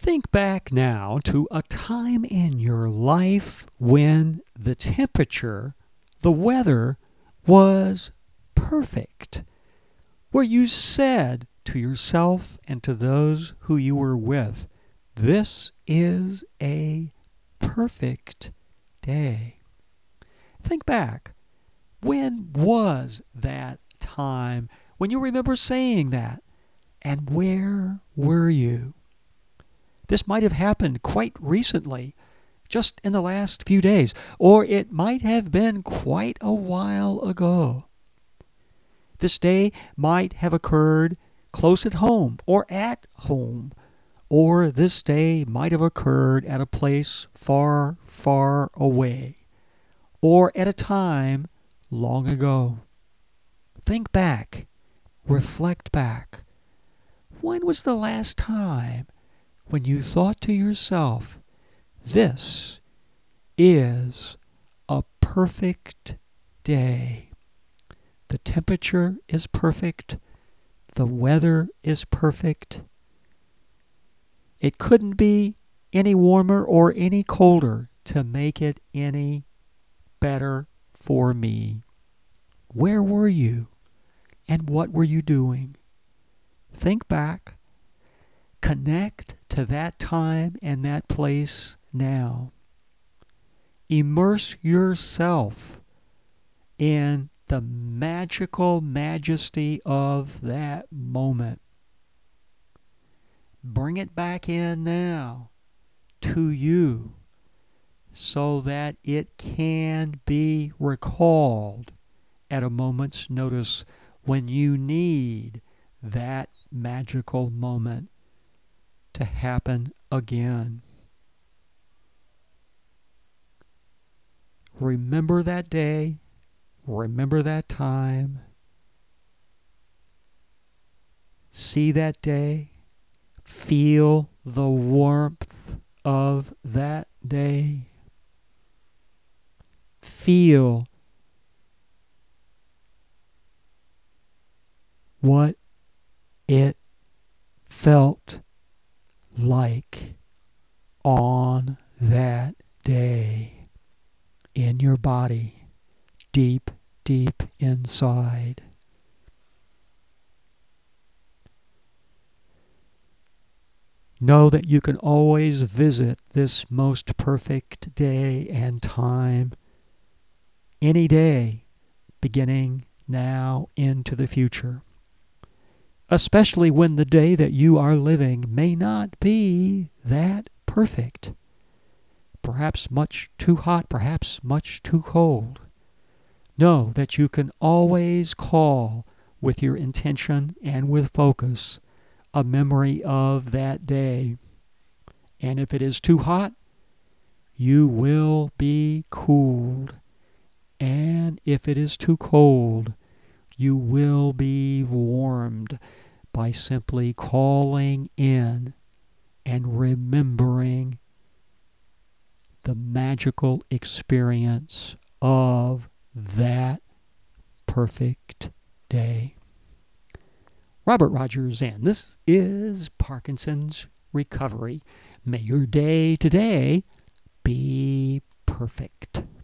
Think back now to a time in your life when the temperature, the weather, was perfect, where you said to yourself and to those who you were with, "This is a perfect day." Think back. When was that time when you remember saying that? And where were you? This might have happened quite recently, just in the last few days, or it might have been quite a while ago. This day might have occurred close at home, or this day might have occurred at a place far, far away, or at a time long ago. Think back, reflect back. When was the last time when you thought to yourself, "This is a perfect day"? The temperature is perfect. The weather is perfect. It couldn't be any warmer or any colder to make it any better for me. Where were you? And what were you doing? Think back. Connect to that time and that place now. Immerse yourself in the magical majesty of that moment. Bring it back in now to you so that it can be recalled at a moment's notice when you need that magical moment to happen again. Remember that day. Remember that time. See that day. Feel the warmth of that day. Feel what it felt like on that day in your body, deep, deep inside. Know that you can always visit this most perfect day and time any day, beginning now into the future. Especially when the day that you are living may not be that perfect. Perhaps much too hot, perhaps much too cold. Know that you can always call with your intention and with focus a memory of that day. And if it is too hot, you will be cooled. And if it is too cold, you will be warmed by simply calling in and remembering the magical experience of that perfect day. Robert Rogers, and this is Parkinson's Recovery. May your day today be perfect.